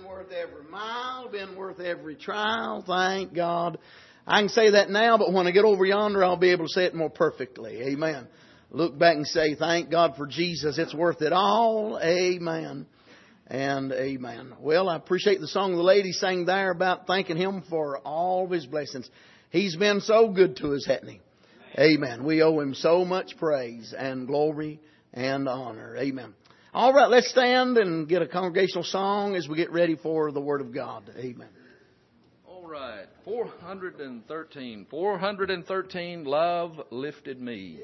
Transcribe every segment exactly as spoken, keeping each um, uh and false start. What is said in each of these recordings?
worth every mile, been worth every trial. Thank God. I can say that now, but when I get over yonder, I'll be able to say it more perfectly. Amen. Look back and say, thank God for Jesus. It's worth it all. Amen. And amen. Well, I appreciate the song the lady sang there about thanking Him for all of His blessings. He's been so good to us, hasn't He? Amen. We owe Him so much praise and glory and honor. Amen. All right, let's stand and get a congregational song as we get ready for the Word of God. Amen. All right, four hundred thirteen. four hundred thirteen, Love Lifted Me.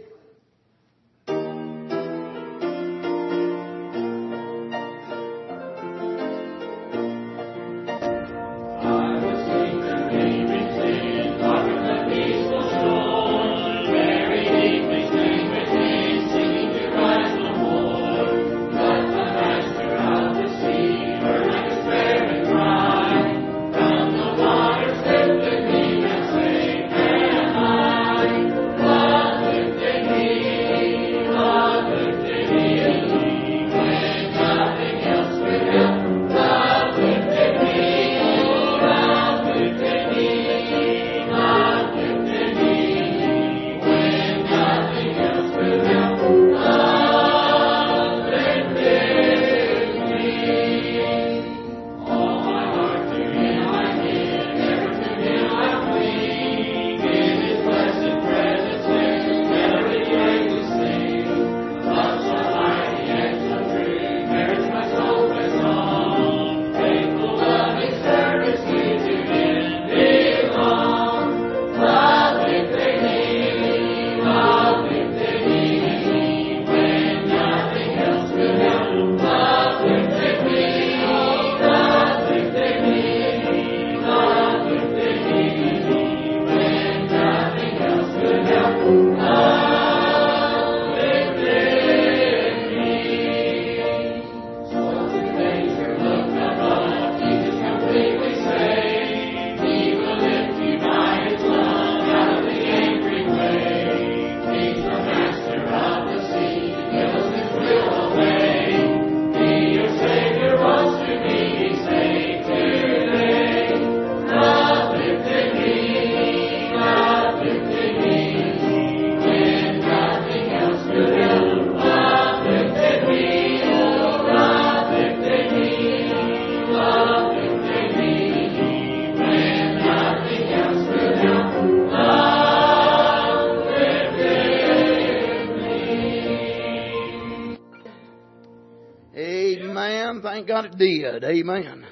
Thank God it did. Amen.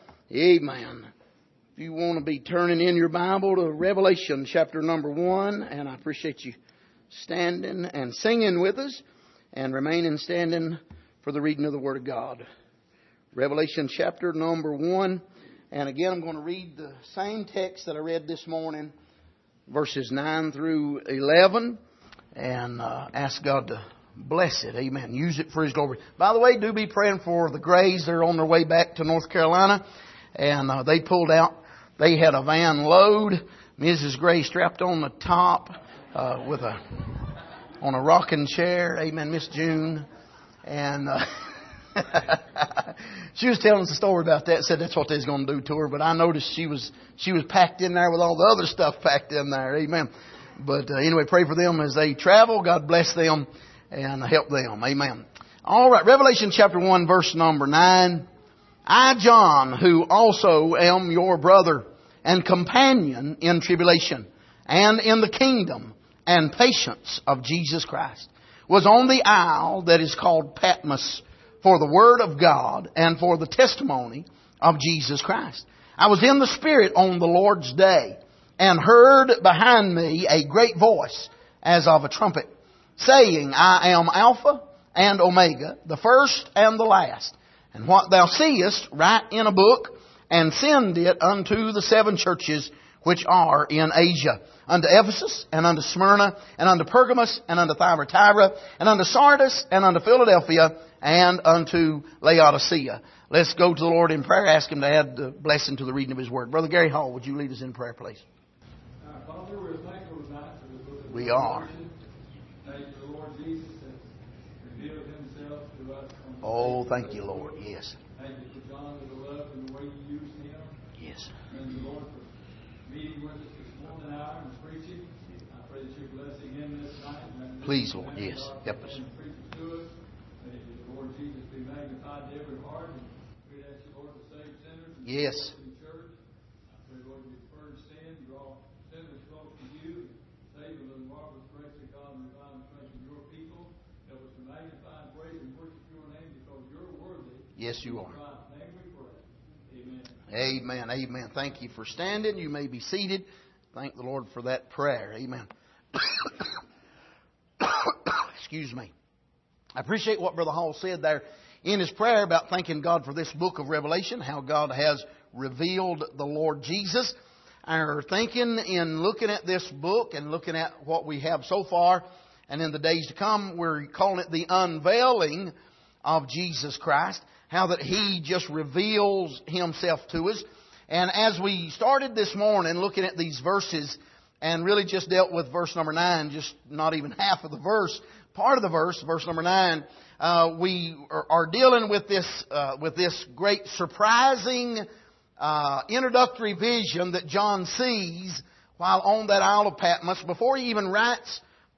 Amen. If you want to be turning in your Bible to Revelation chapter number one, and I appreciate you standing and singing with us and remaining standing for the reading of the Word of God. Revelation chapter number one. And again, I'm going to read the same text that I read this morning, verses nine through eleven, and uh, ask God to bless it. Amen. Use it for His glory. By the way, do be praying for the Grays. They're on their way back to North Carolina. And uh, they pulled out. They had a van load. Missus Gray strapped on the top uh, with a on a rocking chair. Amen, Miss June. And uh, she was telling us a story about that. Said that's what they was going to do to her. But I noticed she was she was packed in there with all the other stuff packed in there. Amen. But uh, anyway, pray for them as they travel. God bless them and help them. Amen. All right. Revelation chapter one, verse number nine. I, John, who also am your brother and companion in tribulation and in the kingdom and patience of Jesus Christ, was on the isle that is called Patmos for the word of God and for the testimony of Jesus Christ. I was in the Spirit on the Lord's day and heard behind me a great voice as of a trumpet, saying, I am Alpha and Omega, the first and the last. And what thou seest, write in a book, and send it unto the seven churches which are in Asia, unto Ephesus, and unto Smyrna, and unto Pergamos, and unto Thyatira, and unto Sardis, and unto Philadelphia, and unto Laodicea. Let's go to the Lord in prayer. Ask Him to add the blessing to the reading of His Word. Brother Gary Hall, would you lead us in prayer, please? Uh, Father, we're thankful tonight for the book of We are. Thank you for the Lord Jesus has revealed Himself to us. Oh, thank you, Lord. Yes. Thank you for John, for the love and the way with us this morning hour in preaching. I pray that you're blessing him this night. Please, Lord, yes, help us. To us. May the Lord Jesus be magnified to every heart. And we ask you, Lord, to save sinners. And yes. The church. I pray, Lord, you purge sin, draw sinners close to you, save them with the marvelous grace of God and divine strength of your people. Help us to magnify and praise and worship your name because you're worthy. Yes, you are. Amen. Amen. Amen. Thank you for standing. You may be seated. Thank the Lord for that prayer. Amen. Excuse me. I appreciate what Brother Hall said there in his prayer about thanking God for this book of Revelation, how God has revealed the Lord Jesus. Our thinking in looking at this book and looking at what we have so far and in the days to come, we're calling it the unveiling of Jesus Christ. How that He just reveals Himself to us. And as we started this morning looking at these verses and really just dealt with verse number nine, just not even half of the verse, part of the verse, verse number nine, uh, we are, are dealing with this uh, with this great surprising uh, introductory vision that John sees while on that Isle of Patmos before he even writes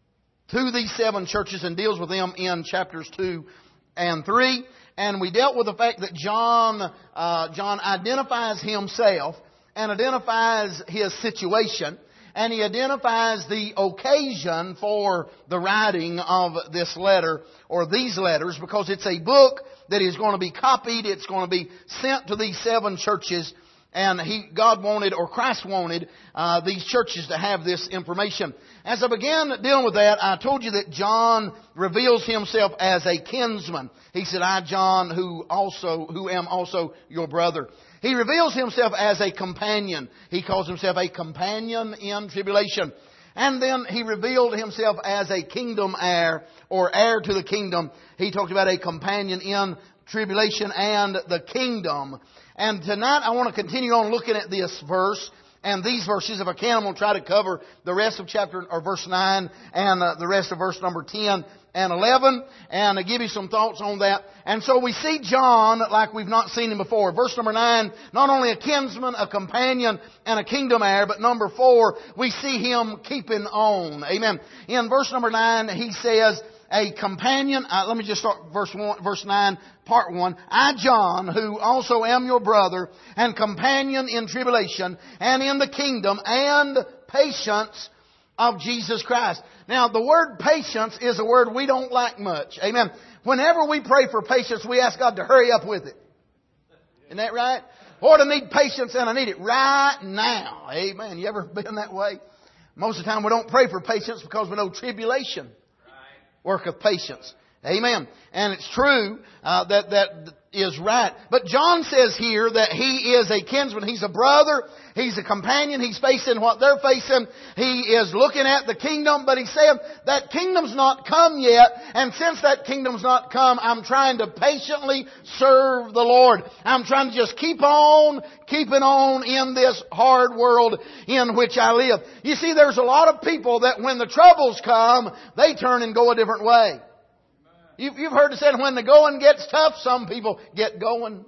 to these seven churches and deals with them in chapters two and three. And we dealt with the fact that John, uh, John identifies himself and identifies his situation. And he identifies the occasion for the writing of this letter or these letters because it's a book that is going to be copied. It's going to be sent to these seven churches. And he, God wanted, or Christ wanted, uh, these churches to have this information. As I began dealing with that, I told you that John reveals himself as a kinsman. He said, I, John, who also, who am also your brother. He reveals himself as a companion. He calls himself a companion in tribulation. And then he revealed himself as a kingdom heir, or heir to the kingdom. He talked about a companion in tribulation and the kingdom. And tonight I want to continue on looking at this verse and these verses. If I can, I'm going to try to cover the rest of chapter or verse nine and uh, the rest of verse number ten and eleven and uh, give you some thoughts on that. And so we see John like we've not seen him before. Verse number nine, not only a kinsman, a companion, and a kingdom heir, but number four, we see him keeping on. Amen. In verse number nine, he says, a companion, uh, let me just start verse one, verse nine, part one. I, John, who also am your brother and companion in tribulation and in the kingdom and patience of Jesus Christ. Now, the word patience is a word we don't like much. Amen. Whenever we pray for patience, we ask God to hurry up with it. Isn't that right? Lord, I need patience and I need it right now. Amen. You ever been that way? Most of the time we don't pray for patience because we know tribulation worketh patience. Amen. And it's true uh, that that is right. But John says here that he is a kinsman. He's a brother. He's a companion. He's facing what they're facing. He is looking at the kingdom. But he's saying that kingdom's not come yet. And since that kingdom's not come, I'm trying to patiently serve the Lord. I'm trying to just keep on, keeping on in this hard world in which I live. You see, there's a lot of people that when the troubles come, they turn and go a different way. You've heard it said when the going gets tough, some people get going.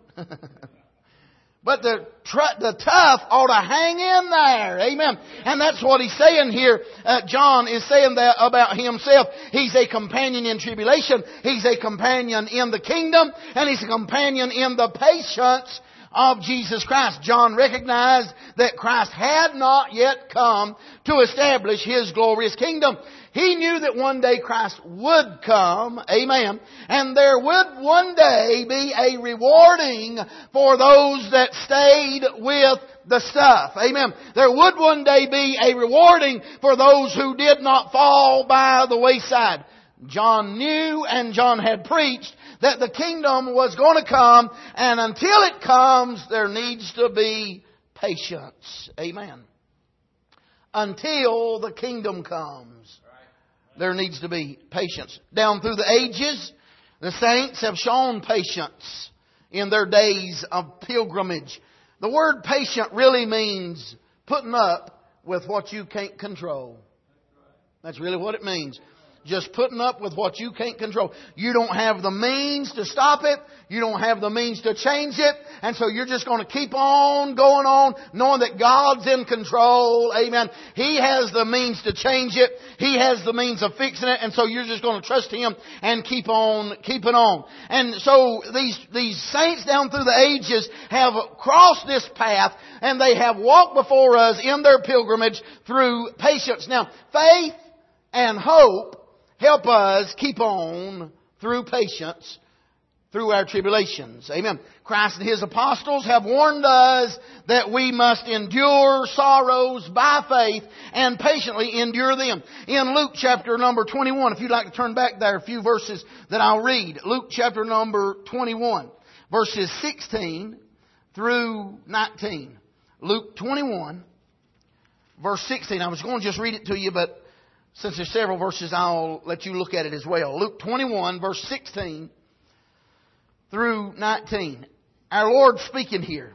But the tr- the tough ought to hang in there. Amen. And that's what he's saying here. Uh, John is saying that about himself. He's a companion in tribulation. He's a companion in the kingdom. And he's a companion in the patience of Jesus Christ. John recognized that Christ had not yet come to establish His glorious kingdom. He knew that one day Christ would come. Amen. And there would one day be a rewarding for those that stayed with the stuff. Amen. There would one day be a rewarding for those who did not fall by the wayside. John knew and John had preached that the kingdom was going to come, and until it comes, there needs to be patience. Amen. Until the kingdom comes, there needs to be patience. Down through the ages, the saints have shown patience in their days of pilgrimage. The word patient really means putting up with what you can't control. That's really what it means. just putting up with what you can't control. You don't have the means to stop it. You don't have the means to change it. And so you're just going to keep on going on, knowing that God's in control. Amen. He has the means to change it. He has the means of fixing it. And so you're just going to trust Him and keep on keeping on. And so these, these saints down through the ages have crossed this path, and they have walked before us in their pilgrimage through patience. Now, faith and hope help us keep on through patience through our tribulations. Amen. Christ and His apostles have warned us that we must endure sorrows by faith and patiently endure them. In Luke chapter number twenty-one, if you'd like to turn back there a few verses that I'll read. Luke chapter number twenty-one, verses sixteen through nineteen. Luke twenty-one, verse sixteen. I was going to just read it to you, but since there's several verses, I'll let you look at it as well. Luke twenty-one, verse sixteen through nineteen. Our Lord speaking here.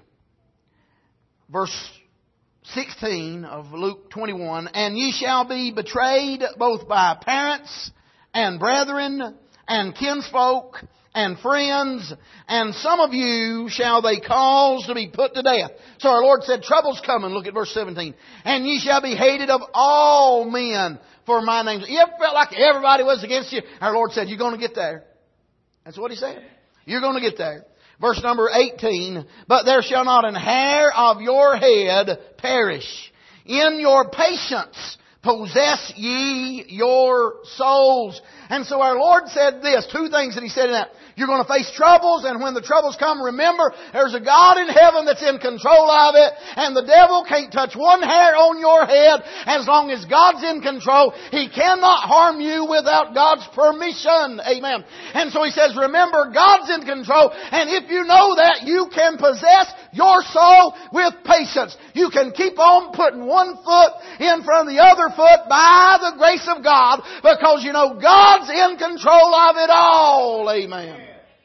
Verse sixteen of Luke twenty-one. And ye shall be betrayed both by parents and brethren and kinsfolk and friends, and some of you shall they cause to be put to death. So our Lord said, trouble's coming. Look at verse seventeen. And ye shall be hated of all men for my name. You ever felt like everybody was against you? Our Lord said, you're going to get there. That's what He said. You're going to get there. Verse number eighteen. But there shall not an hair of your head perish. In your patience possess ye your souls. And so our Lord said this, two things that He said in that. You're going to face troubles, and when the troubles come, remember, there's a God in heaven that's in control of it, and the devil can't touch one hair on your head as long as God's in control. He cannot harm you without God's permission. Amen. And so He says, remember, God's in control, and if you know that, you can possess your soul with patience. You can keep on putting one foot in front of the other foot by the grace of God, because you know God's in control of it all. Amen.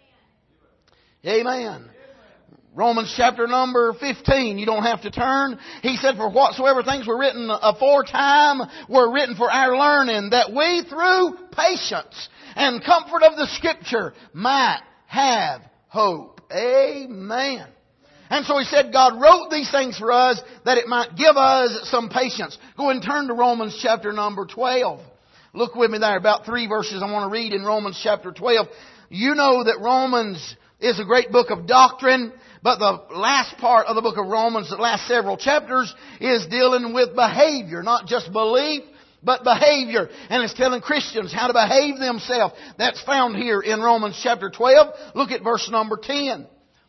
Amen. Romans chapter number fifteen. You don't have to turn. He said, for whatsoever things were written aforetime were written for our learning, that we through patience and comfort of the Scripture might have hope. Amen. And so He said God wrote these things for us that it might give us some patience. Go and turn to Romans chapter number twelve. Look with me there, about three verses I want to read in Romans chapter twelve. You know that Romans is a great book of doctrine, but the last part of the book of Romans, the last several chapters, is dealing with behavior, not just belief, but behavior. And it's telling Christians how to behave themselves. That's found here in Romans chapter twelve. Look at verse number ten.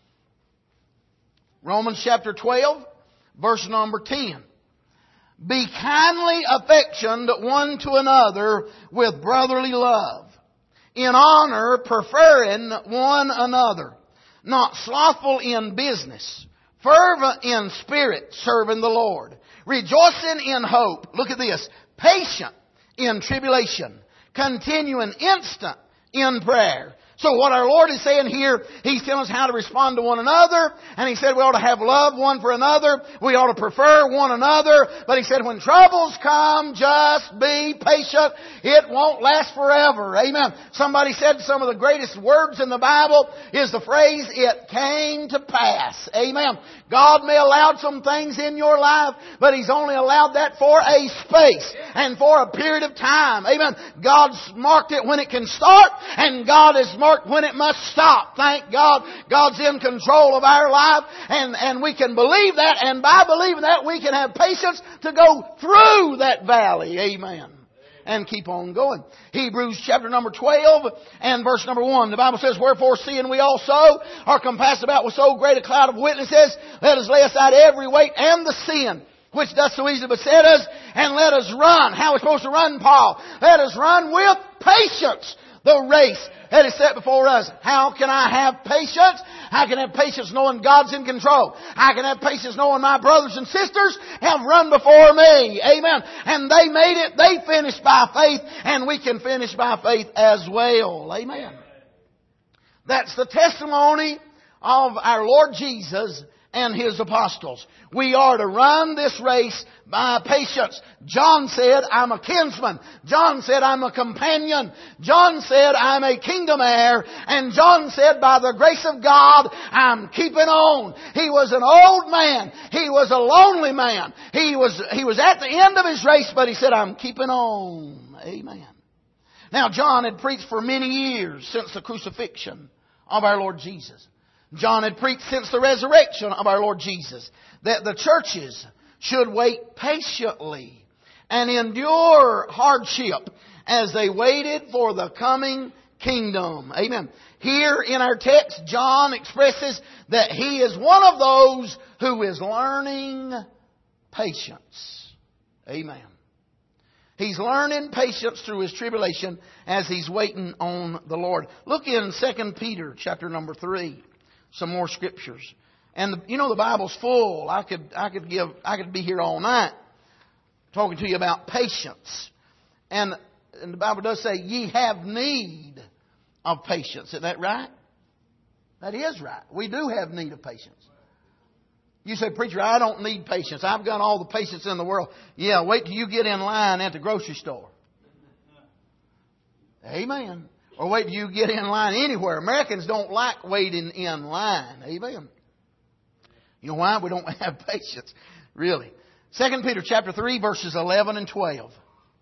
Romans chapter twelve, verse number ten. Be kindly affectioned one to another with brotherly love, in honor preferring one another, not slothful in business, fervent in spirit, serving the Lord, rejoicing in hope. Look at this. Patient in tribulation, continuing instant in prayer. So what our Lord is saying here, He's telling us how to respond to one another. And He said we ought to have love one for another. We ought to prefer one another. But He said when troubles come, just be patient. It won't last forever. Amen. Somebody said some of the greatest words in the Bible is the phrase, it came to pass. Amen. God may allow some things in your life, but He's only allowed that for a space and for a period of time. Amen. God's marked it when it can start, and God has marked when it must stop. Thank God. God's in control of our life, and, and we can believe that, and by believing that we can have patience to go through that valley. Amen. And keep on going. Hebrews chapter number twelve and verse number one. The Bible says, wherefore seeing we also are compassed about with so great a cloud of witnesses, let us lay aside every weight and the sin which doth so easily beset us, and let us run. How are we supposed to run, Paul? Let us run with patience the race that is set before us. How can I have patience? I can have patience knowing God's in control. I can have patience knowing my brothers and sisters have run before me. Amen. And they made it. They finished by faith, and we can finish by faith as well. Amen. That's the testimony of our Lord Jesus and His apostles. We are to run this race by patience. John said, I'm a kinsman. John said, I'm a companion. John said, I'm a kingdom heir. And John said, by the grace of God, I'm keeping on. He was an old man. He was a lonely man. He was, he was at the end of his race, but he said, I'm keeping on. Amen. Now, John had preached for many years since the crucifixion of our Lord Jesus. John had preached since the resurrection of our Lord Jesus that the churches should wait patiently and endure hardship as they waited for the coming kingdom. Amen. Here in our text, John expresses that he is one of those who is learning patience. Amen. He's learning patience through his tribulation as he's waiting on the Lord. Look in Second Peter chapter number three. Some more scriptures. And the, you know the Bible's full. I could I could give I could be here all night talking to you about patience. And, and the Bible does say ye have need of patience. Isn't that right? That is right. We do have need of patience. You say, preacher, I don't need patience. I've got all the patience in the world. Yeah, wait till you get in line at the grocery store. Amen. Or wait till you get in line anywhere. Americans don't like waiting in line. Amen. You know why? We don't have patience. Really. Second Peter chapter three, verses eleven and twelve.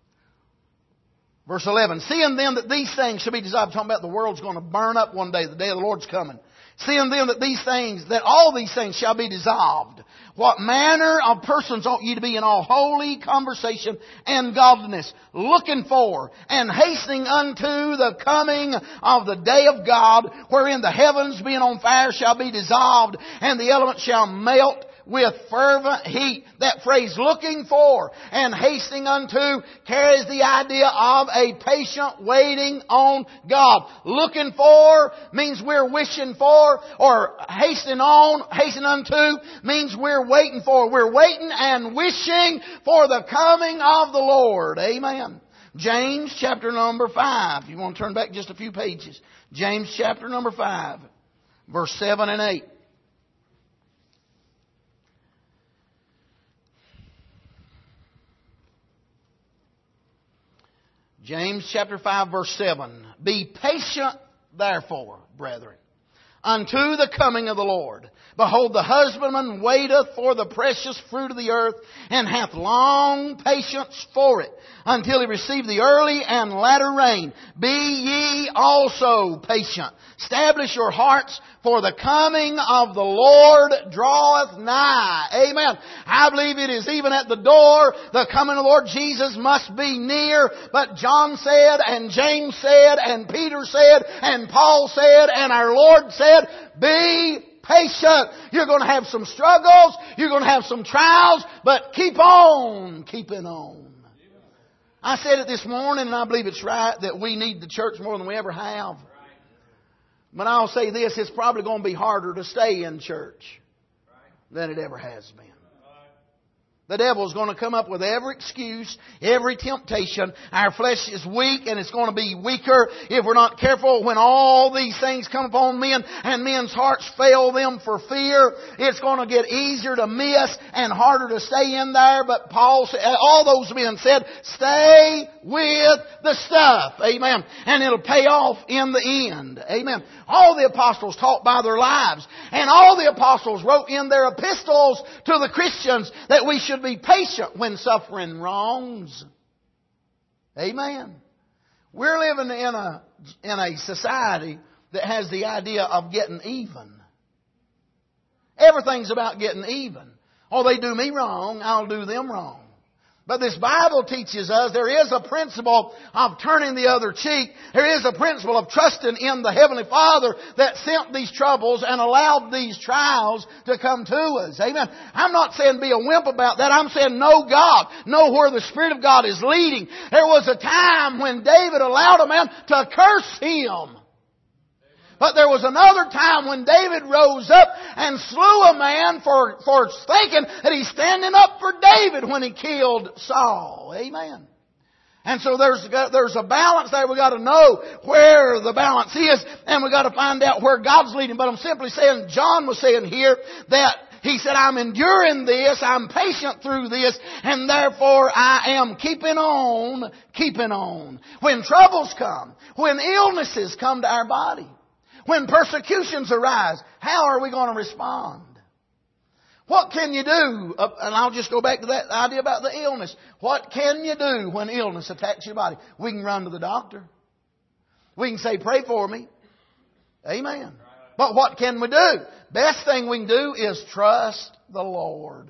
Verse eleven. Seeing then that these things shall be dissolved. Talking about the world's going to burn up one day. The day of the Lord's coming. Seeing then that these things, that all these things shall be dissolved. What manner of persons ought ye to be in all holy conversation and godliness, looking for and hastening unto the coming of the day of God, wherein the heavens being on fire shall be dissolved, and the elements shall melt with fervent heat. That phrase, looking for and hastening unto, carries the idea of a patient waiting on God. Looking for means we're wishing for, or hastening on, hastening unto means we're waiting for. We're waiting and wishing for the coming of the Lord. Amen. James chapter number five. You want to turn back just a few pages. James chapter number five, verse seven and eight. James chapter five, verse seven. Be patient, therefore, brethren, unto the coming of the Lord. Behold, the husbandman waiteth for the precious fruit of the earth, and hath long patience for it, until he receive the early and latter rain. Be ye also patient. Establish your hearts, for the coming of the Lord draweth nigh. Amen. I believe it is even at the door. The coming of the Lord Jesus must be near. But John said, and James said, and Peter said, and Paul said, and our Lord said, be patient. You're going to have some struggles. You're going to have some trials. But keep on keeping on. I said it this morning, and I believe it's right, that we need the church more than we ever have. But I'll say this, it's probably going to be harder to stay in church than it ever has been. The devil's going to come up with every excuse, every temptation. Our flesh is weak, and it's going to be weaker if we're not careful. When all these things come upon men and men's hearts fail them for fear, it's going to get easier to miss and harder to stay in there. But Paul said, all those men said, stay with the stuff. Amen. And it'll pay off in the end. Amen. All the apostles taught by their lives, and all the apostles wrote in their epistles to the Christians that we should be patient when suffering wrongs. Amen. We're living in a, in a society that has the idea of getting even. Everything's about getting even. Oh, they do me wrong, I'll do them wrong. But this Bible teaches us there is a principle of turning the other cheek. There is a principle of trusting in the Heavenly Father that sent these troubles and allowed these trials to come to us. Amen. I'm not saying be a wimp about that. I'm saying know God. Know where the Spirit of God is leading. There was a time when David allowed a man to curse him. But there was another time when David rose up and slew a man for, for thinking that he's standing up for David when he killed Saul. Amen. And so there's, there's a balance there. We've got to know where the balance is, and we've got to find out where God's leading. But I'm simply saying, John was saying here that He said, I'm enduring this, I'm patient through this, and therefore I am keeping on, keeping on. When troubles come, when illnesses come to our body, when persecutions arise, how are we going to respond? What can you do? Uh, and I'll just go back to that idea about the illness. What can you do when illness attacks your body? We can run to the doctor. We can say, pray for me. Amen. But what can we do? Best thing we can do is trust the Lord.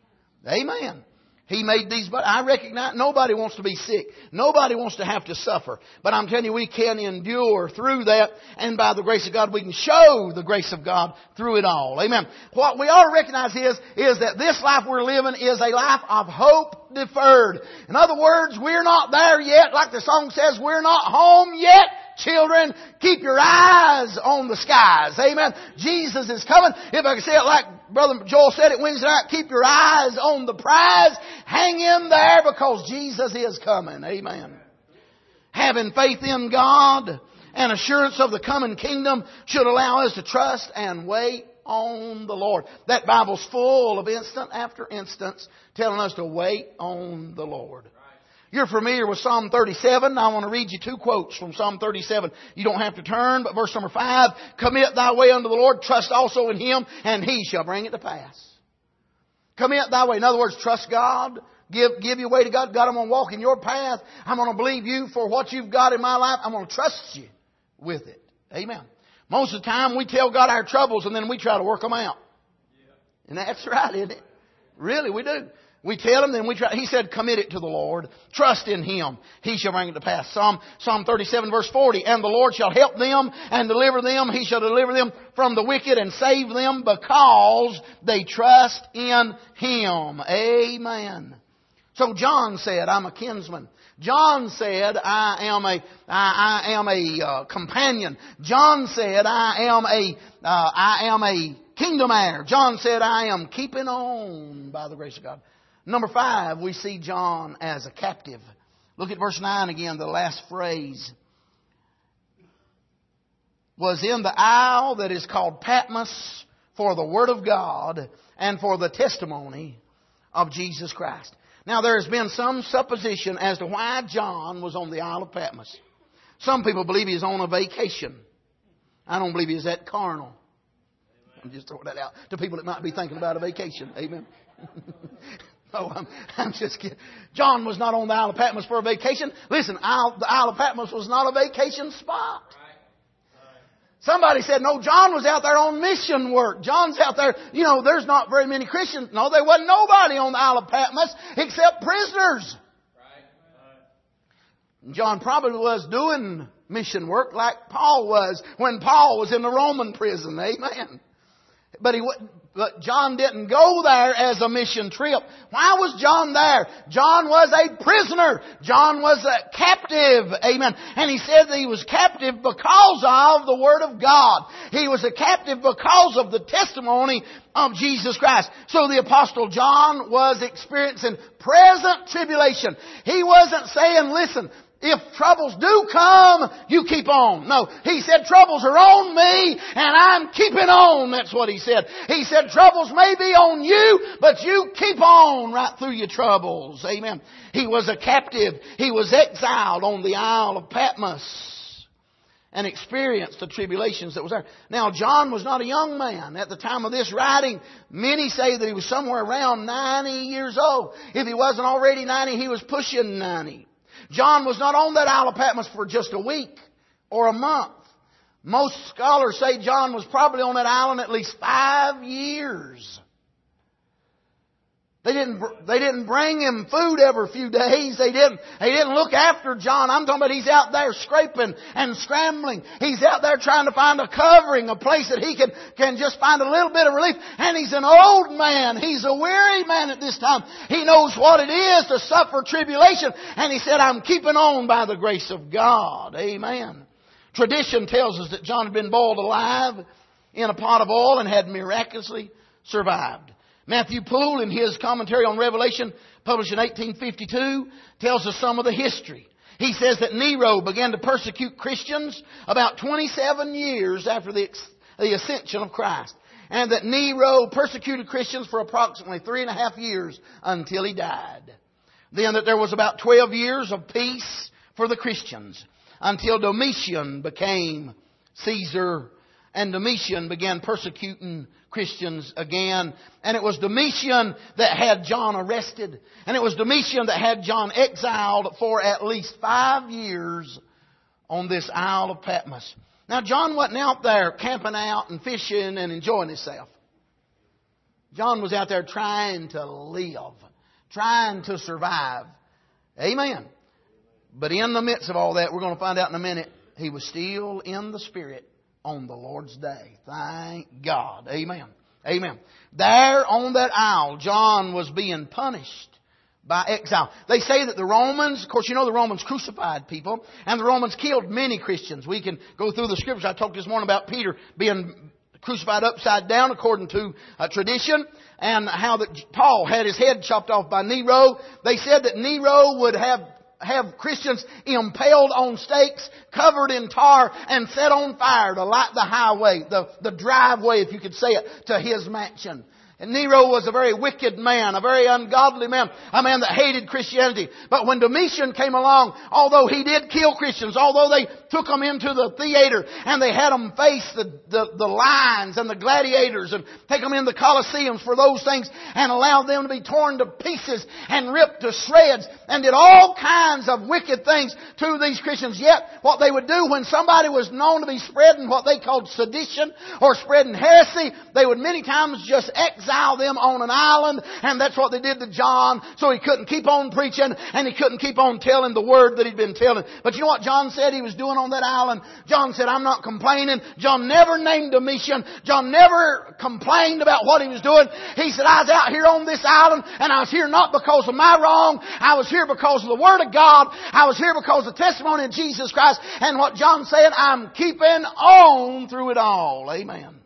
Amen. He made these, but I recognize nobody wants to be sick. Nobody wants to have to suffer. But I'm telling you, we can endure through that. And by the grace of God, we can show the grace of God through it all. Amen. What we ought to recognize is, is that this life we're living is a life of hope deferred. In other words, we're not there yet. Like the song says, we're not home yet. Children, keep your eyes on the skies. Amen. Jesus is coming. If I can say it like Brother Joel said it Wednesday night, keep your eyes on the prize. Hang in there because Jesus is coming. Amen. Having faith in God and assurance of the coming kingdom should allow us to trust and wait on the Lord. That Bible's full of instant after instance telling us to wait on the Lord. You're familiar with Psalm thirty-seven. I want to read you two quotes from Psalm thirty-seven. You don't have to turn, but verse number five, commit thy way unto the Lord, trust also in Him, and He shall bring it to pass. Commit thy way. In other words, trust God. Give, give your way to God. God, I'm going to walk in your path. I'm going to believe you for what you've got in my life. I'm going to trust you with it. Amen. Most of the time we tell God our troubles and then we try to work them out. And that's right, isn't it? Really, we do. We tell Him, then we try. He said, commit it to the Lord. Trust in Him. He shall bring it to pass. Psalm, Psalm thirty-seven verse forty. And the Lord shall help them and deliver them. He shall deliver them from the wicked and save them because they trust in Him. Amen. So John said, I'm a kinsman. John said, I am a, I, I am a uh, companion. John said, I am a, uh, I am a kingdom heir. John said, I am keeping on by the grace of God. Number five, we see John as a captive. Look at verse nine again, the last phrase. Was in the isle that is called Patmos for the Word of God and for the testimony of Jesus Christ. Now there has been some supposition as to why John was on the Isle of Patmos. Some people believe he was on a vacation. I don't believe he was that carnal. I'm just throwing that out to people that might be thinking about a vacation. Amen. Oh, I'm, I'm just kidding. John was not on the Isle of Patmos for a vacation. Listen, Isle, the Isle of Patmos was not a vacation spot. Somebody said, no, John was out there on mission work. John's out there, you know, there's not very many Christians. No, there wasn't nobody on the Isle of Patmos except prisoners. John probably was doing mission work like Paul was when Paul was in the Roman prison. Amen. But he, but John didn't go there as a mission trip. Why was John there? John was a prisoner. John was a captive. Amen. And he said that he was captive because of the Word of God. He was a captive because of the testimony of Jesus Christ. So the Apostle John was experiencing present tribulation. He wasn't saying, listen, if troubles do come, you keep on. No, he said troubles are on me and I'm keeping on. That's what he said. He said troubles may be on you, but you keep on right through your troubles. Amen. He was a captive. He was exiled on the Isle of Patmos and experienced the tribulations that was there. Now, John was not a young man. At the time of this writing, many say that he was somewhere around ninety years old. If he wasn't already ninety, he was pushing ninety. John was not on that Isle of Patmos for just a week or a month. Most scholars say John was probably on that island at least five years. They didn't, they didn't bring him food every few days. They didn't, they didn't look after John. I'm talking about he's out there scraping and scrambling. He's out there trying to find a covering, a place that he can, can just find a little bit of relief. And he's an old man. He's a weary man at this time. He knows what it is to suffer tribulation. And he said, I'm keeping on by the grace of God. Amen. Tradition tells us that John had been boiled alive in a pot of oil and had miraculously survived. Matthew Poole, in his commentary on Revelation, published in eighteen fifty-two, tells us some of the history. He says that Nero began to persecute Christians about twenty-seven years after the, the ascension of Christ. and that Nero persecuted Christians for approximately three and a half years until he died. Then that there was about twelve years of peace for the Christians until Domitian became Caesar, and Domitian began persecuting Christians again. And it was Domitian that had John arrested. And it was Domitian that had John exiled for at least five years on this Isle of Patmos. Now John wasn't out there camping out and fishing and enjoying himself. John was out there trying to live, trying to survive. Amen. But in the midst of all that, we're going to find out in a minute, he was still in the Spirit on the Lord's day. Thank God. Amen. Amen. There on that isle, John was being punished by exile. They say that the Romans, of course you know the Romans crucified people, and the Romans killed many Christians. We can go through the Scriptures. I talked this morning about Peter being crucified upside down according to uh, tradition, and how that Paul had his head chopped off by Nero. They said that Nero would have have Christians impaled on stakes, covered in tar, and set on fire to light the highway, the, the driveway, if you could say it, to his mansion. And Nero was a very wicked man, a very ungodly man, a man that hated Christianity. But when Domitian came along, although he did kill Christians, although they took them into the theater and they had them face the, the, the lions and the gladiators and take them in the Colosseums for those things and allowed them to be torn to pieces and ripped to shreds and did all kinds of wicked things to these Christians. Yet, what they would do when somebody was known to be spreading what they called sedition or spreading heresy, they would many times just exile them on an island, and that's what they did to John, so he couldn't keep on preaching and he couldn't keep on telling the word that he'd been telling. But you know what John said he was doing on that island? John said, I'm not complaining. John never named Domitian. John never complained about what he was doing. He said, I was out here on this island, and I was here not because of my wrong. I was here because of the Word of God. I was here because of the testimony of Jesus Christ. And what John said, I'm keeping on through it all. Amen.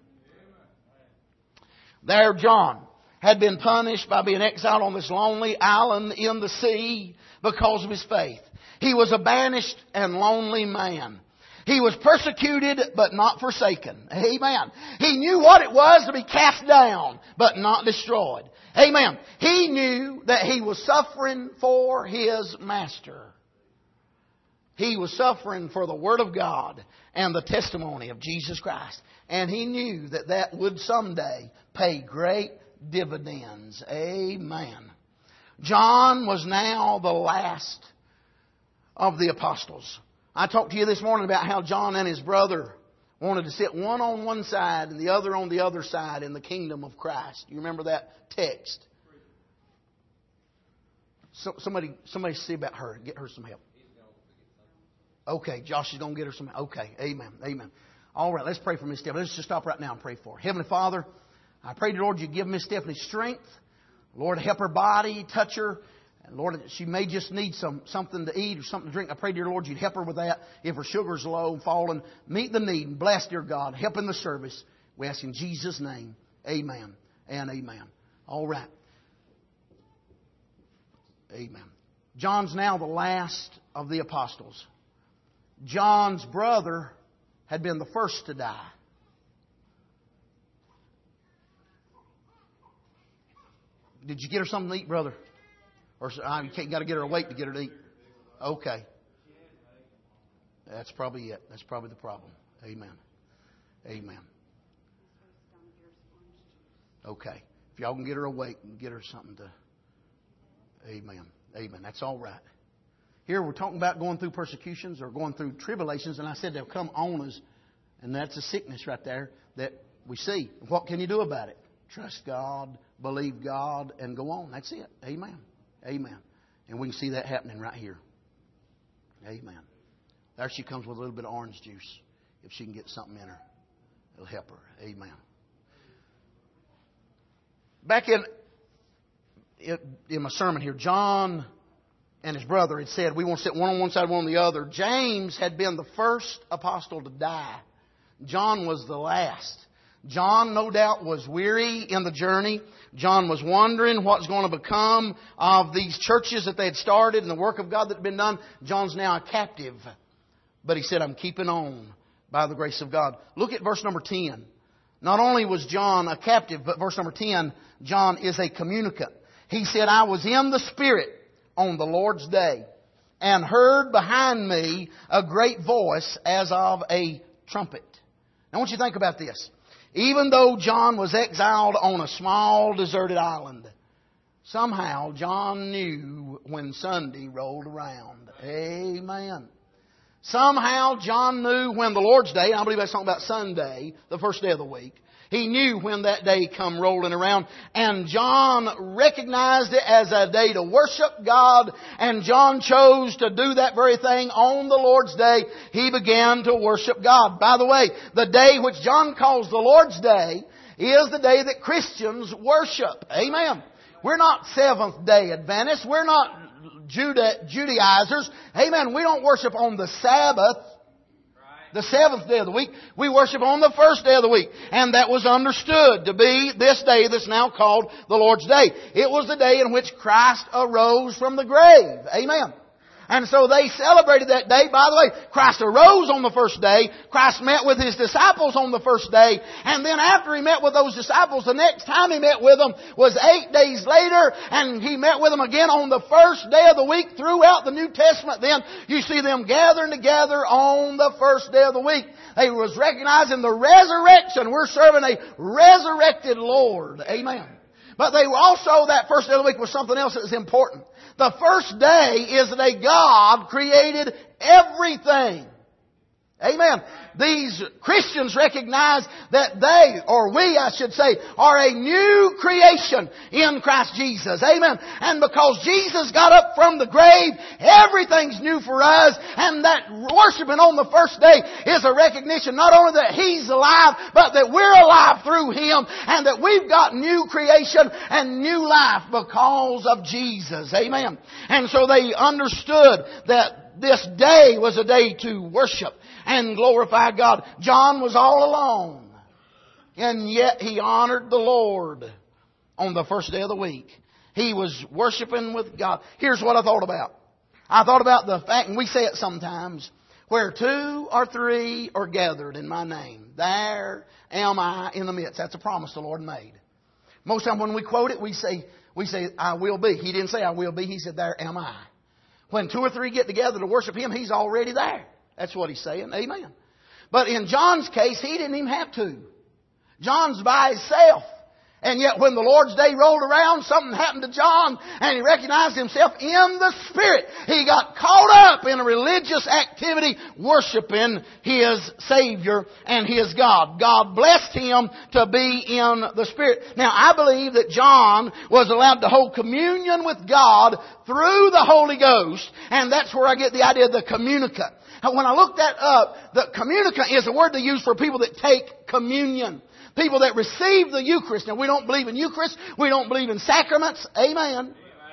There John had been punished by being exiled on this lonely island in the sea because of his faith. He was a banished and lonely man. He was persecuted but not forsaken. Amen. He knew what it was to be cast down but not destroyed. Amen. He knew that he was suffering for his master. He was suffering for the Word of God and the testimony of Jesus Christ. And he knew that that would someday pay great dividends. Amen. John was now the last of the apostles. I talked to you this morning about how John and his brother wanted to sit one on one side and the other on the other side in the kingdom of Christ. You remember that text? So, somebody, somebody see about her. Get her some help. Okay, Josh is going to get her some help. Okay, amen, amen. All right, let's pray for Miss Stephanie. Let's just stop right now and pray for her. Heavenly Father, I pray, Lord, you give Miss Stephanie strength. Lord, help her body, touch her. And Lord, she may just need some something to eat or something to drink. I pray, dear Lord, you'd help her with that. If her sugar's low, falling, meet the need and bless, dear God. Help in the service. We ask in Jesus' name. Amen and amen. All right. Amen. John's now the last of the apostles. John's brother had been the first to die. Did you get her something to eat, brother? Or uh, you can't got to get her awake to get her to eat? Okay. That's probably it. That's probably the problem. Amen. Amen. Okay. If y'all can get her awake and get her something to... Amen. Amen. That's all right. Here we're talking about going through persecutions or going through tribulations, and I said they'll come on us, and that's a sickness right there that we see. What can you do about it? Trust God, believe God, and go on. That's it. Amen. Amen. And we can see that happening right here. Amen. There she comes with a little bit of orange juice. If she can get something in her, it'll help her. Amen. Back in, in my sermon here, John and his brother had said, we want to sit one on one side, one on the other. James had been the first apostle to die. John was the last. John, no doubt, was weary in the journey. John was wondering what's going to become of these churches that they had started and the work of God that had been done. John's now a captive. But he said, I'm keeping on by the grace of God. Look at verse number ten. Not only was John a captive, but verse number ten, John is a communicant. He said, I was in the Spirit on the Lord's day, and heard behind me a great voice as of a trumpet. Now I want you to think about this. Even though John was exiled on a small deserted island, somehow John knew when Sunday rolled around. Amen. Somehow John knew when the Lord's Day, and I believe that's talking about Sunday, the first day of the week. He knew when that day come rolling around. And John recognized it as a day to worship God. And John chose to do that very thing on the Lord's Day. He began to worship God. By the way, the day which John calls the Lord's Day is the day that Christians worship. Amen. We're not Seventh-day Adventists. We're not Juda- Judaizers. Amen. We don't worship on the Sabbath, the seventh day of the week. We worship on the first day of the week. And that was understood to be this day that's now called the Lord's Day. It was the day in which Christ arose from the grave. Amen. And so they celebrated that day. By the way, Christ arose on the first day. Christ met with His disciples on the first day. And then after He met with those disciples, the next time He met with them was eight days later. And He met with them again on the first day of the week. Throughout the New Testament then, you see them gathering together on the first day of the week. They was recognizing the resurrection. We're serving a resurrected Lord. Amen. But they were also, that first day of the week was something else that was important. The first day is the day God created everything. Amen. These Christians recognize that they, or we I should say, are a new creation in Christ Jesus. Amen. And because Jesus got up from the grave, everything's new for us. And that worshiping on the first day is a recognition not only that He's alive, but that we're alive through Him. And that we've got new creation and new life because of Jesus. Amen. And so they understood that this day was a day to worship and glorify God. John was all alone, and yet he honored the Lord on the first day of the week. He was worshiping with God. Here's what I thought about. I thought about the fact, and we say it sometimes, where two or three are gathered in my name, there am I in the midst. That's a promise the Lord made. Most time when we quote it, we say, we say, I will be. He didn't say I will be. He said, there am I. When two or three get together to worship Him, He's already there. That's what He's saying. Amen. But in John's case, he didn't even have to. John's by himself. And yet when the Lord's Day rolled around, something happened to John, and he recognized himself in the Spirit. He got caught up in a religious activity, worshiping his Savior and his God. God blessed him to be in the Spirit. Now, I believe that John was allowed to hold communion with God through the Holy Ghost, and that's where I get the idea of the communicant. When I looked that up, the communicant is a word they use for people that take communion. People that receive the Eucharist. Now, we don't believe in Eucharist. We don't believe in sacraments. Amen.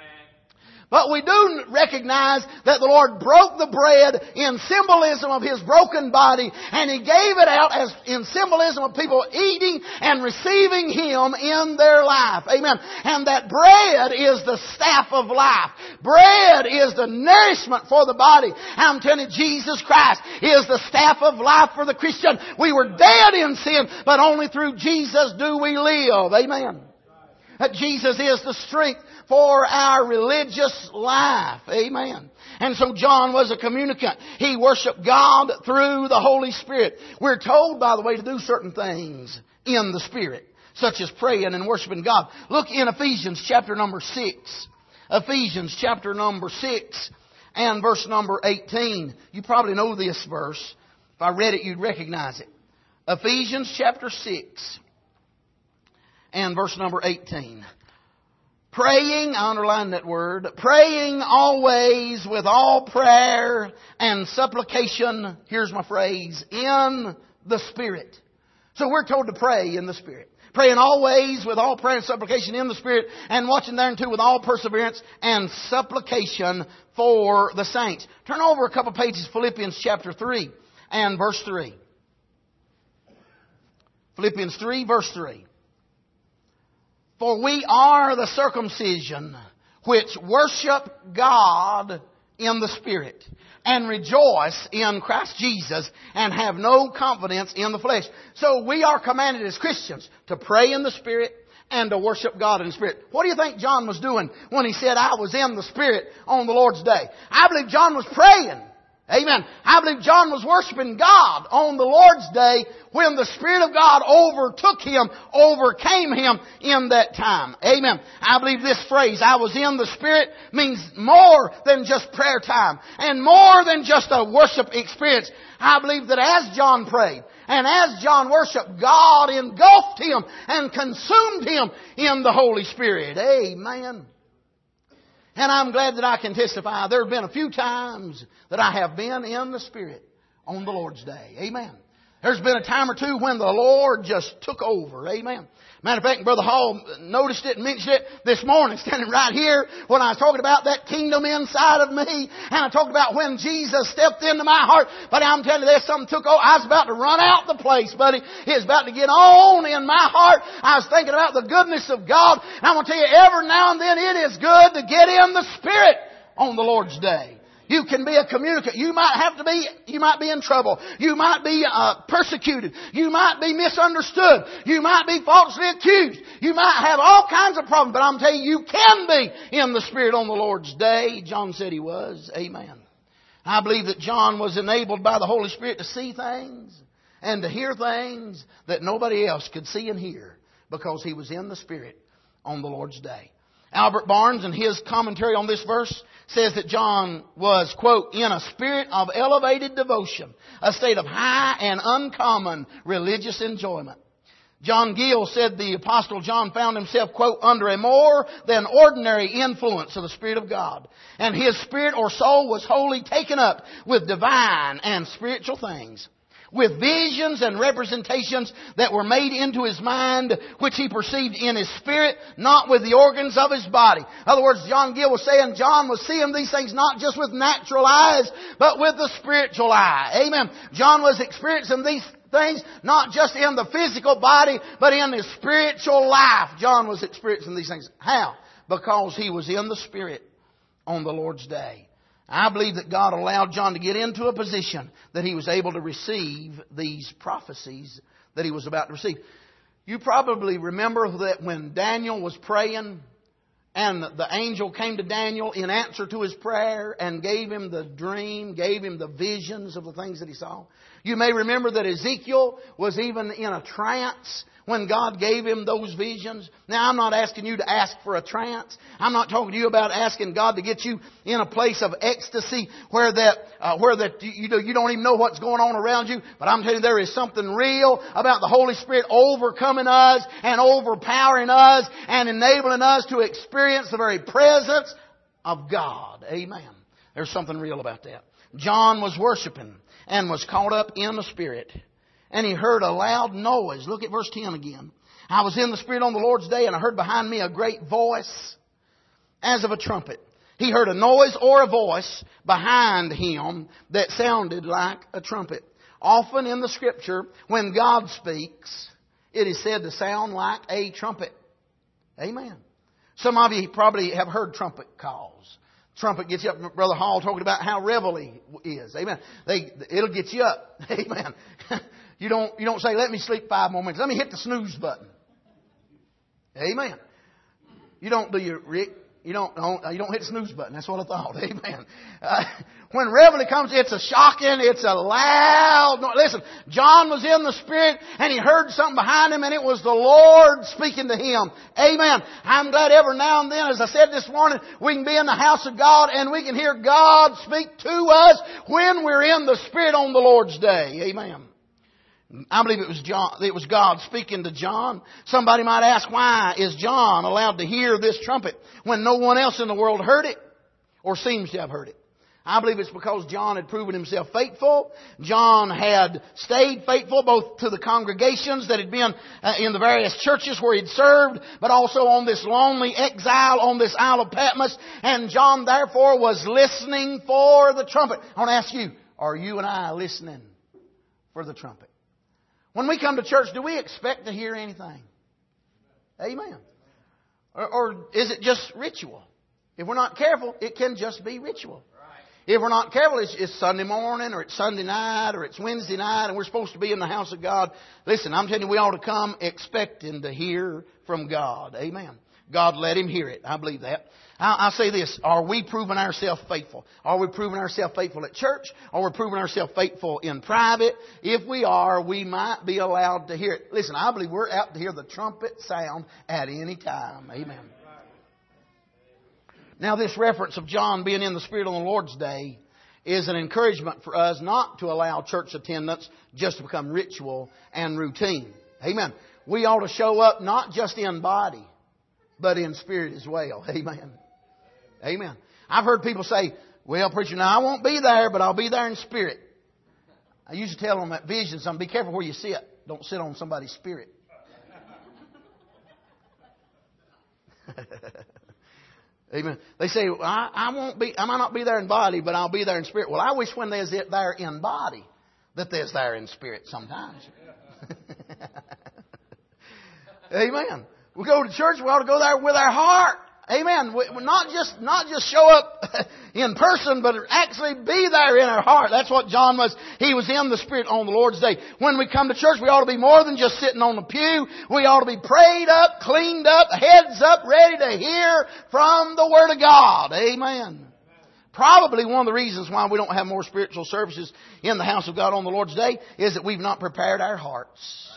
But we do recognize that the Lord broke the bread in symbolism of His broken body, and He gave it out as in symbolism of people eating and receiving Him in their life. Amen. And that bread is the staff of life. Bread is the nourishment for the body. I'm telling you, Jesus Christ is the staff of life for the Christian. We were dead in sin, but only through Jesus do we live. Amen. That Jesus is the strength for our religious life. Amen. And so John was a communicant. He worshiped God through the Holy Spirit. We're told, by the way, to do certain things in the Spirit, such as praying and worshiping God. Look in Ephesians chapter number six. Ephesians chapter number six and verse number eighteen. You probably know this verse. If I read it, you'd recognize it. Ephesians chapter six and verse number eighteen. Praying, I underline that word, praying always with all prayer and supplication, here's my phrase, in the Spirit. So we're told to pray in the Spirit. Praying always with all prayer and supplication in the Spirit, and watching thereunto with all perseverance and supplication for the saints. Turn over a couple pages, Philippians chapter three and verse three. Philippians three, verse three. For we are the circumcision which worship God in the Spirit and rejoice in Christ Jesus and have no confidence in the flesh. So we are commanded as Christians to pray in the Spirit and to worship God in the Spirit. What do you think John was doing when he said, I was in the Spirit on the Lord's day? I believe John was praying. Amen. I believe John was worshiping God on the Lord's day when the Spirit of God overtook him, overcame him in that time. Amen. I believe this phrase, I was in the Spirit, means more than just prayer time and more than just a worship experience. I believe that as John prayed and as John worshiped, God engulfed him and consumed him in the Holy Spirit. Amen. And I'm glad that I can testify. There have been a few times that I have been in the Spirit on the Lord's day. Amen. There's been a time or two when the Lord just took over. Amen. Matter of fact, Brother Hall noticed it and mentioned it this morning, standing right here when I was talking about that kingdom inside of me. And I talked about when Jesus stepped into my heart. But I'm telling you, there's something took over. I was about to run out the place, buddy. It was about to get on in my heart. I was thinking about the goodness of God. And I'm going to tell you, every now and then it is good to get in the Spirit on the Lord's day. You can be a communicator. You might have to be, you might be in trouble. You might be uh, persecuted. You might be misunderstood. You might be falsely accused. You might have all kinds of problems. But I'm telling you, you can be in the Spirit on the Lord's day. John said he was. Amen. I believe that John was enabled by the Holy Spirit to see things and to hear things that nobody else could see and hear because he was in the Spirit on the Lord's day. Albert Barnes, in his commentary on this verse, says that John was, quote, in a spirit of elevated devotion, a state of high and uncommon religious enjoyment. John Gill said the Apostle John found himself, quote, under a more than ordinary influence of the Spirit of God. And his spirit or soul was wholly taken up with divine and spiritual things, with visions and representations that were made into his mind, which he perceived in his spirit, not with the organs of his body. In other words, John Gill was saying John was seeing these things not just with natural eyes, but with the spiritual eye. Amen. John was experiencing these things not just in the physical body, but in his spiritual life. John was experiencing these things. How? Because he was in the Spirit on the Lord's day. I believe that God allowed John to get into a position that he was able to receive these prophecies that he was about to receive. You probably remember that when Daniel was praying and the angel came to Daniel in answer to his prayer and gave him the dream, gave him the visions of the things that he saw. You may remember that Ezekiel was even in a trance when God gave him those visions. Now, I'm not asking you to ask for a trance. I'm not talking to you about asking God to get you in a place of ecstasy where that, uh, where that you, you don't even know what's going on around you. But I'm telling you, there is something real about the Holy Spirit overcoming us and overpowering us and enabling us to experience the very presence of God. Amen. There's something real about that. John was worshiping and was caught up in the Spirit. And he heard a loud noise. Look at verse ten again. I was in the Spirit on the Lord's day, and I heard behind me a great voice as of a trumpet. He heard a noise or a voice behind him that sounded like a trumpet. Often in the Scripture, when God speaks, it is said to sound like a trumpet. Amen. Some of you probably have heard trumpet calls. Trumpet gets you up. Brother Hall talking about how reveille is. Amen. They, it'll get you up. Amen. You don't, you don't say, let me sleep five more minutes. Let me hit the snooze button. Amen. You don't do your, Rick. You don't, don't, you don't hit the snooze button. That's what I thought. Amen. Uh, when reveille comes, it's a shocking, it's a loud noise. Listen, John was in the Spirit and he heard something behind him and it was the Lord speaking to him. Amen. I'm glad every now and then, as I said this morning, we can be in the house of God and we can hear God speak to us when we're in the Spirit on the Lord's day. Amen. I believe it was John, it was God speaking to John. Somebody might ask, why is John allowed to hear this trumpet when no one else in the world heard it or seems to have heard it? I believe it's because John had proven himself faithful. John had stayed faithful both to the congregations that had been uh, in the various churches where he'd served, but also on this lonely exile on this Isle of Patmos. And John therefore was listening for the trumpet. I want to ask you, are you and I listening for the trumpet? When we come to church, do we expect to hear anything? Amen. Or, or is it just ritual? If we're not careful, it can just be ritual. If we're not careful, it's, it's Sunday morning or it's Sunday night or it's Wednesday night and we're supposed to be in the house of God. Listen, I'm telling you, we ought to come expecting to hear from God. Amen. God, let Him hear it. I believe that. I, I say this. Are we proving ourselves faithful? Are we proving ourselves faithful at church? Are we proving ourselves faithful in private? If we are, we might be allowed to hear it. Listen, I believe we're out to hear the trumpet sound at any time. Amen. Now, this reference of John being in the Spirit on the Lord's Day is an encouragement for us not to allow church attendance just to become ritual and routine. Amen. We ought to show up not just in body, but in spirit as well. Amen. Amen. I've heard people say, well, preacher, now I won't be there, but I'll be there in spirit. I used to tell them at Vision, some, be careful where you sit. Don't sit on somebody's spirit. Amen. They say, well, I, I won't be, I might not be there in body, but I'll be there in spirit. Well, I wish when there's it there in body, that there's there in spirit sometimes. Amen. We go to church, we ought to go there with our heart. Amen. We, not just, not just show up in person, but actually be there in our heart. That's what John was. He was in the Spirit on the Lord's Day. When we come to church, we ought to be more than just sitting on the pew. We ought to be prayed up, cleaned up, heads up, ready to hear from the Word of God. Amen. Probably one of the reasons why we don't have more spiritual services in the house of God on the Lord's Day is that we've not prepared our hearts.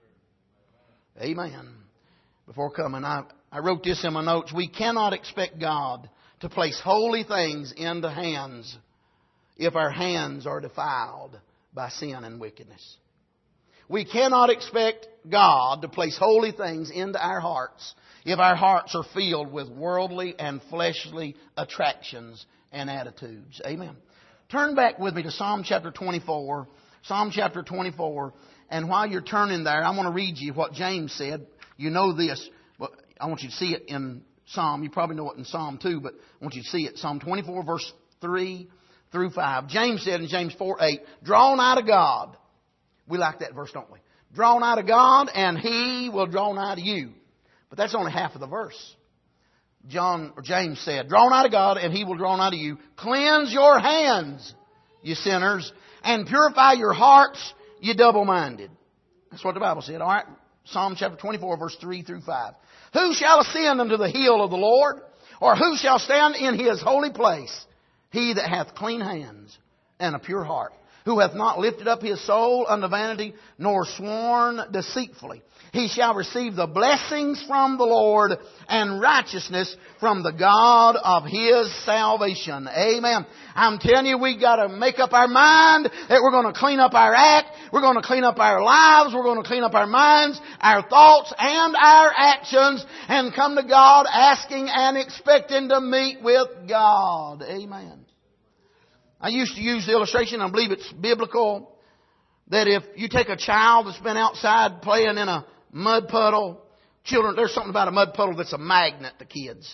Amen. Before coming, I, I wrote this in my notes. We cannot expect God to place holy things into hands if our hands are defiled by sin and wickedness. We cannot expect God to place holy things into our hearts if our hearts are filled with worldly and fleshly attractions and attitudes. Amen. Turn back with me to Psalm chapter twenty-four. Psalm chapter twenty-four. And while you're turning there, I want to read you what James said. You know this, but I want you to see it in Psalm. You probably know it in Psalm two, but I want you to see it. Psalm twenty-four, verse three through five. James said in James four eight, draw nigh to God. We like that verse, don't we? Draw nigh to God, and He will draw nigh to you. But that's only half of the verse. John or James said, draw nigh to God, and He will draw nigh to you. Cleanse your hands, you sinners, and purify your hearts, you double-minded. That's what the Bible said. All right. Psalm chapter twenty-four, verse three through five. Who shall ascend unto the hill of the Lord? Or who shall stand in His holy place? He that hath clean hands and a pure heart, who hath not lifted up his soul unto vanity, nor sworn deceitfully. He shall receive the blessings from the Lord and righteousness from the God of his salvation. Amen. I'm telling you, we got to make up our mind that we're going to clean up our act. We're going to clean up our lives. We're going to clean up our minds, our thoughts, and our actions, and come to God asking and expecting to meet with God. Amen. I used to use the illustration, I believe it's biblical, that if you take a child that's been outside playing in a mud puddle, children, there's something about a mud puddle that's a magnet to kids.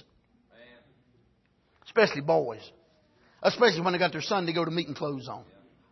Especially boys. Especially when they got their Sunday go to meeting clothes on.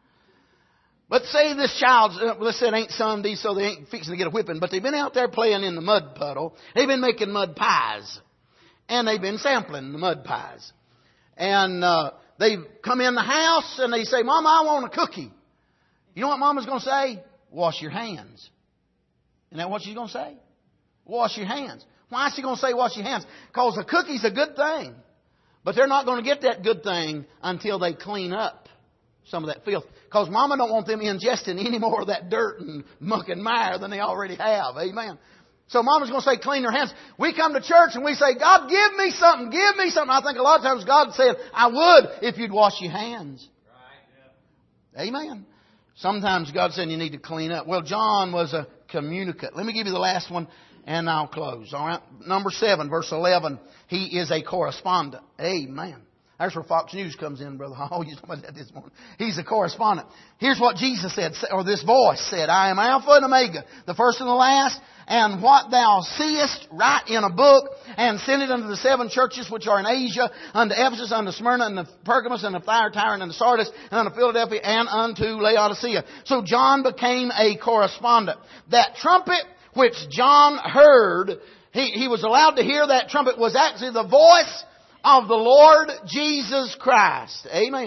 But say this child's, let's say it ain't Sunday, so they ain't fixing to get a whipping, but they've been out there playing in the mud puddle. They've been making mud pies. And they've been sampling the mud pies. And uh, they come in the house and they say, Mama, I want a cookie. You know what Mama's going to say? Wash your hands. Isn't that what she's going to say? Wash your hands. Why is she going to say wash your hands? Because a cookie's a good thing. But they're not going to get that good thing until they clean up some of that filth. Because Mama don't want them ingesting any more of that dirt and muck and mire than they already have. Amen. So Mama's going to say clean your hands. We come to church and we say, God, give me something. Give me something. I think a lot of times God said, I would if you'd wash your hands. Right. Yeah. Amen. Sometimes God said you need to clean up. Well, John was a communicant. Let me give you the last one and I'll close. All right. Number seven, verse eleven. He is a correspondent. Amen. That's where Fox News comes in, Brother Hall. You talked about that this morning. He's a correspondent. Here's what Jesus said, or this voice said, I am Alpha and Omega, the first and the last, and what thou seest, write in a book, and send it unto the seven churches which are in Asia, unto Ephesus, unto Smyrna, and unto Pergamos, and unto Thyatira, and unto Sardis, and unto Philadelphia, and unto Laodicea. So John became a correspondent. That trumpet which John heard, he, he was allowed to hear that trumpet, was actually the voice of the Lord Jesus Christ. Amen.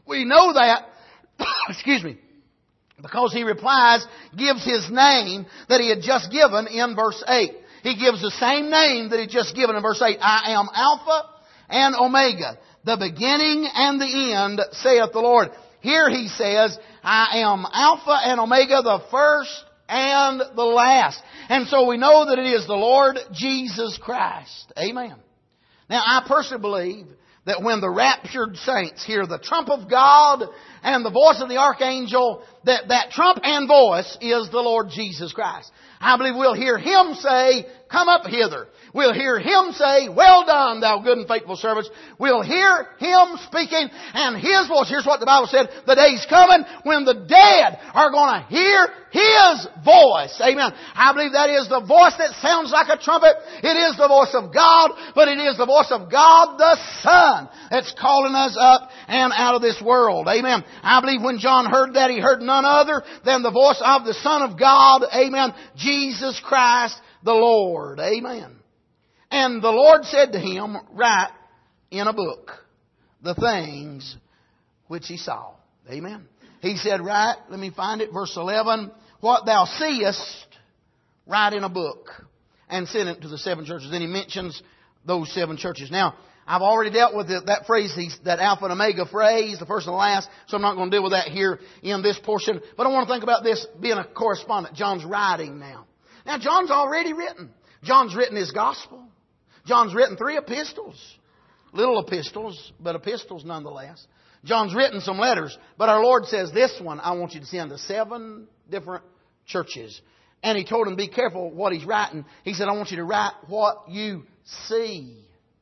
We know that, excuse me, because he replies, gives his name that he had just given in verse eight. He gives the same name that he had just given in verse eight. I am Alpha and Omega, the beginning and the end, saith the Lord. Here he says, I am Alpha and Omega, the first and the last. And so we know that it is the Lord Jesus Christ. Amen. Now I personally believe that when the raptured saints hear the trump of God and the voice of the archangel, that that trump and voice is the Lord Jesus Christ. I believe we'll hear Him say, come up hither. We'll hear Him say, well done, thou good and faithful servant. We'll hear Him speaking and His voice. Here's what the Bible said. The day's coming when the dead are going to hear His voice. Amen. I believe that is the voice that sounds like a trumpet. It is the voice of God, but it is the voice of God the Son that's calling us up and out of this world. Amen. I believe when John heard that, he heard none other than the voice of the Son of God. Amen. Jesus Christ the Lord. Amen. And the Lord said to him, write in a book the things which he saw. Amen. He said, write, let me find it, verse eleven, what thou seest, write in a book and send it to the seven churches. Then he mentions those seven churches. Now, I've already dealt with it, that phrase, that Alpha and Omega phrase, the first and the last, so I'm not going to deal with that here in this portion. But I want to think about this being a correspondent. John's writing now. Now, John's already written. John's written his gospel. John's written three epistles. Little epistles, but epistles nonetheless. John's written some letters, but our Lord says, this one I want you to send to seven different churches. And He told him, be careful what he's writing. He said, I want you to write what you see.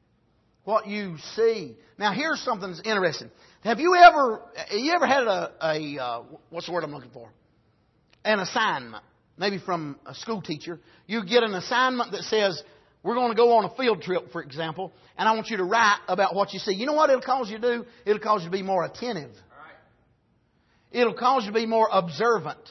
What you see. Now here's something that's interesting. Have you ever, you ever had a, a uh, what's the word I'm looking for? An assignment. Maybe from a school teacher. You get an assignment that says, we're going to go on a field trip, for example, and I want you to write about what you see. You know what it'll cause you to do? It'll cause you to be more attentive. It'll cause you to be more observant.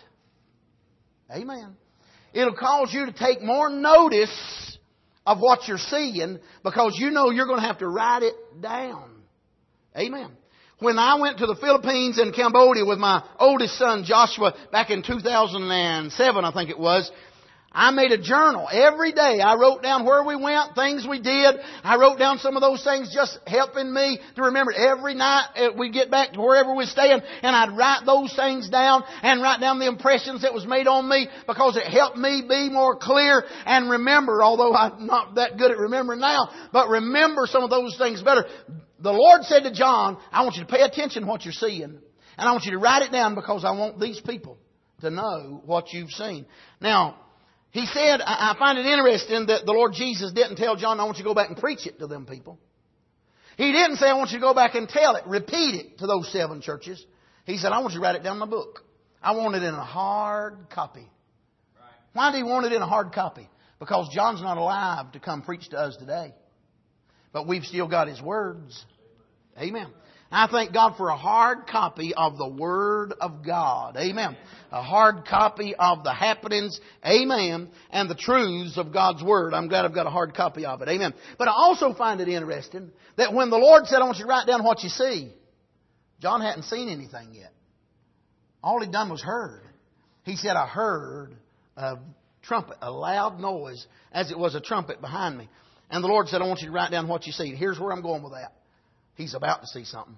Amen. It'll cause you to take more notice of what you're seeing because you know you're going to have to write it down. Amen. When I went to the Philippines and Cambodia with my oldest son Joshua back in two thousand seven, I think it was, I made a journal. Every day I wrote down where we went, things we did. I wrote down some of those things just helping me to remember. Every night we'd get back to wherever we're staying and I'd write those things down and write down the impressions that was made on me because it helped me be more clear and remember, although I'm not that good at remembering now, but remember some of those things better. The Lord said to John, I want you to pay attention to what you're seeing and I want you to write it down because I want these people to know what you've seen. Now, He said, I find it interesting that the Lord Jesus didn't tell John, I want you to go back and preach it to them people. He didn't say, I want you to go back and tell it, repeat it to those seven churches. He said, I want you to write it down in my book. I want it in a hard copy. Why did He want it in a hard copy? Because John's not alive to come preach to us today. But we've still got His words. Amen. I thank God for a hard copy of the Word of God. Amen. A hard copy of the happenings. Amen. And the truths of God's Word. I'm glad I've got a hard copy of it. Amen. But I also find it interesting that when the Lord said, I want you to write down what you see, John hadn't seen anything yet. All he'd done was heard. He said, I heard a trumpet, a loud noise, as it was a trumpet behind me. And the Lord said, I want you to write down what you see. Here's where I'm going with that. He's about to see something.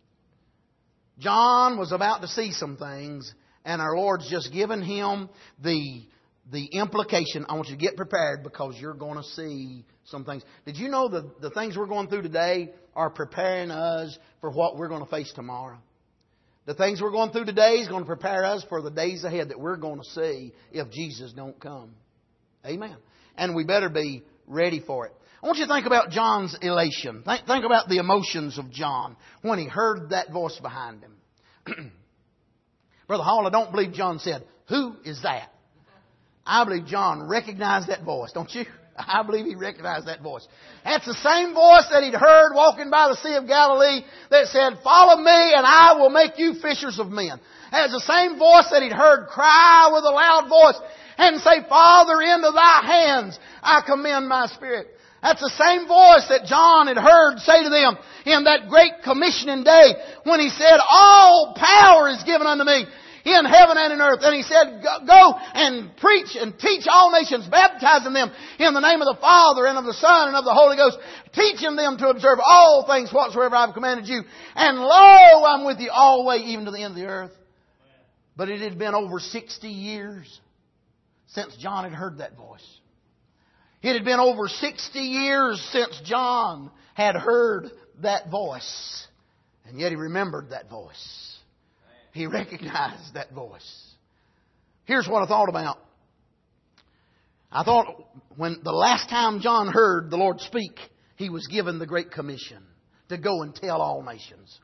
John was about to see some things, and our Lord's just given him the, the implication, I want you to get prepared because you're going to see some things. Did you know the, the things we're going through today are preparing us for what we're going to face tomorrow? The things we're going through today is going to prepare us for the days ahead that we're going to see if Jesus don't come. Amen. And we better be ready for it. I want you to think about John's elation. Think, think about the emotions of John when he heard that voice behind him. Brother Hall, I don't believe John said, who is that? I believe John recognized that voice, don't you? I believe he recognized that voice. That's the same voice that he'd heard walking by the Sea of Galilee that said, follow me and I will make you fishers of men. That's the same voice that he'd heard cry with a loud voice and say, Father, into thy hands I commend my spirit. That's the same voice that John had heard say to them in that great commissioning day when he said, all power is given unto me in heaven and in earth. And he said, go and preach and teach all nations, baptizing them in the name of the Father and of the Son and of the Holy Ghost, teaching them to observe all things whatsoever I have commanded you. And lo, I'm with you always, even to the end of the earth. But it had been over sixty years since John had heard that voice. It had been over sixty years since John had heard that voice. And yet he remembered that voice. He recognized that voice. Here's what I thought about. I thought when the last time John heard the Lord speak, he was given the Great Commission to go and tell all nations.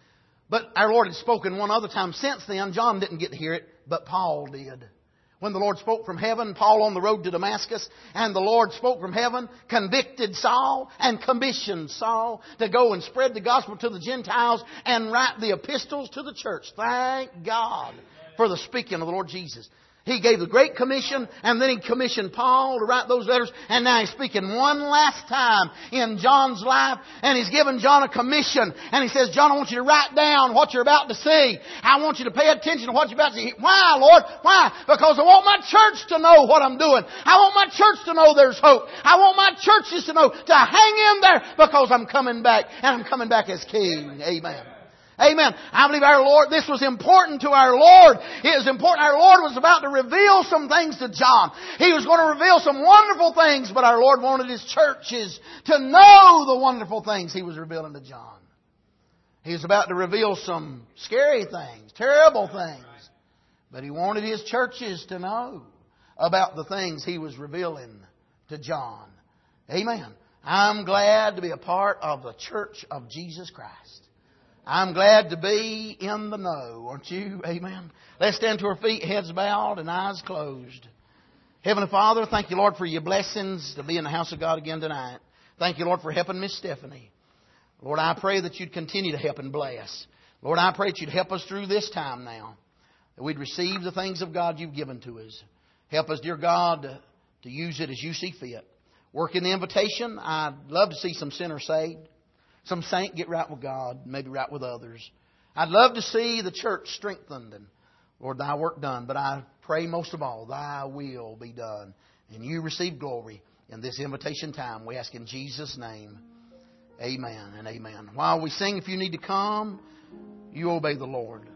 But our Lord had spoken one other time since then. John didn't get to hear it, but Paul did. When the Lord spoke from heaven, Paul on the road to Damascus, and the Lord spoke from heaven, convicted Saul and commissioned Saul to go and spread the gospel to the Gentiles and write the epistles to the church. Thank God for the speaking of the Lord Jesus. He gave the Great Commission, and then He commissioned Paul to write those letters, and now He's speaking one last time in John's life, and He's given John a commission, and He says, John, I want you to write down what you're about to see. I want you to pay attention to what you're about to see. Why, Lord? Why? Because I want my church to know what I'm doing. I want my church to know there's hope. I want my churches to know to hang in there because I'm coming back, and I'm coming back as King. Amen. Amen. I believe our Lord, this was important to our Lord. It was important. Our Lord was about to reveal some things to John. He was going to reveal some wonderful things, but our Lord wanted His churches to know the wonderful things He was revealing to John. He was about to reveal some scary things, terrible things, but He wanted His churches to know about the things He was revealing to John. Amen. I'm glad to be a part of the Church of Jesus Christ. I'm glad to be in the know, aren't you? Amen. Let's stand to our feet, heads bowed and eyes closed. Heavenly Father, thank you, Lord, for your blessings to be in the house of God again tonight. Thank you, Lord, for helping Miss Stephanie. Lord, I pray that you'd continue to help and bless. Lord, I pray that you'd help us through this time now, that we'd receive the things of God you've given to us. Help us, dear God, to, to use it as you see fit. Work in the invitation. I'd love to see some sinners saved. Some saint get right with God, maybe right with others. I'd love to see the church strengthened and, Lord, Thy work done. But I pray most of all, Thy will be done. And you receive glory in this invitation time. We ask in Jesus' name. Amen and amen. While we sing, if you need to come, you obey the Lord.